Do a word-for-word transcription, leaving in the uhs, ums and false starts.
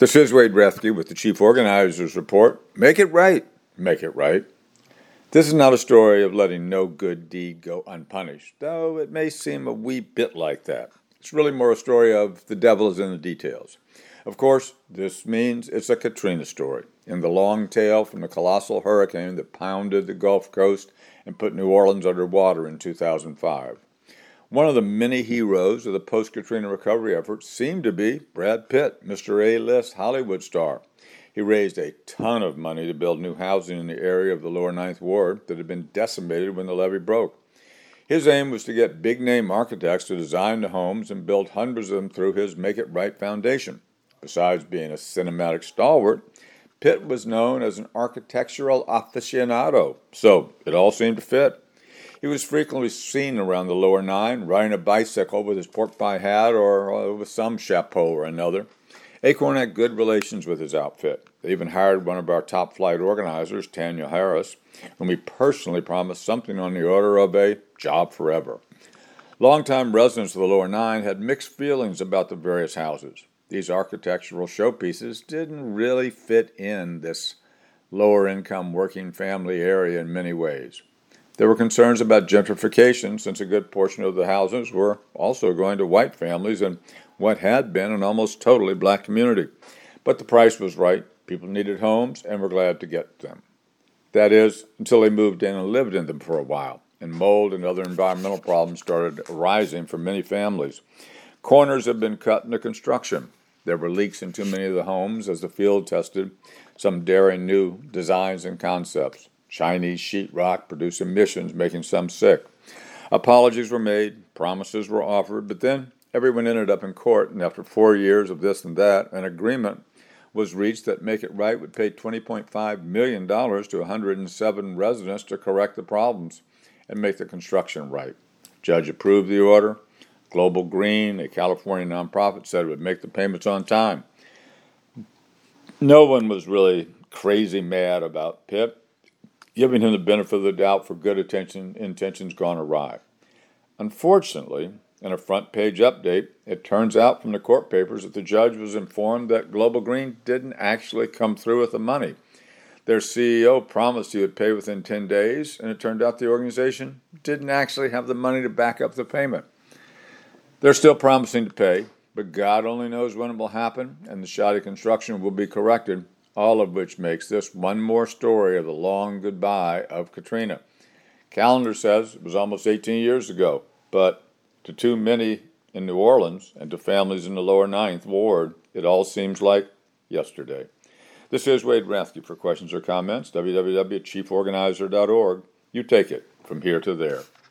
This is Wade Rethke with the Chief Organizer's Report. Make it right. Make it right. This is not a story of letting no good deed go unpunished, though it may seem a wee bit like that. It's really more a story of the devil is in the details. Of course, this means it's a Katrina story, in the long tail from the colossal hurricane that pounded the Gulf Coast and put New Orleans underwater in two thousand five. One of the many heroes of the post-Katrina recovery effort seemed to be Brad Pitt, Mister A-list Hollywood star. He raised a ton of money to build new housing in the area of the lower Ninth Ward that had been decimated when the levee broke. His aim was to get big-name architects to design the homes and build hundreds of them through his Make It Right Foundation. Besides being a cinematic stalwart, Pitt was known as an architectural aficionado, so it all seemed to fit. He was frequently seen around the lower Nine, riding a bicycle with his pork pie hat or uh, with some chapeau or another. Acorn had good relations with his outfit. They even hired one of our top flight organizers, Tanya Harris, whom he personally promised something on the order of a job forever. Longtime residents of the lower Nine had mixed feelings about the various houses. These architectural showpieces didn't really fit in this lower-income working family area in many ways. There were concerns about gentrification, since a good portion of the houses were also going to white families in what had been an almost totally black community. But the price was right. People needed homes and were glad to get them. That is, until they moved in and lived in them for a while, and mold and other environmental problems started arising for many families. Corners had been cut into construction. There were leaks in too many of the homes as the field tested some daring new designs and concepts. Chinese sheetrock produced emissions, making some sick. Apologies were made, promises were offered, but then everyone ended up in court, and after four years of this and that, an agreement was reached that Make It Right would pay twenty point five million dollars to one hundred seven residents to correct the problems and make the construction right. Judge approved the order. Global Green, a California nonprofit, said it would make the payments on time. No one was really crazy mad about Pitt, giving him the benefit of the doubt for good attention, intentions gone awry. Unfortunately, in a front-page update, it turns out from the court papers that the judge was informed that Global Green didn't actually come through with the money. Their C E O promised he would pay within ten days, and it turned out the organization didn't actually have the money to back up the payment. They're still promising to pay, but God only knows when it will happen, and the shoddy construction will be corrected, all of which makes this one more story of the long goodbye of Katrina. Calendar says it was almost eighteen years ago, but to too many in New Orleans and to families in the lower Ninth Ward, it all seems like yesterday. This is Wade Rethke. For questions or comments, w w w dot chief organizer dot org. You take it from here to there.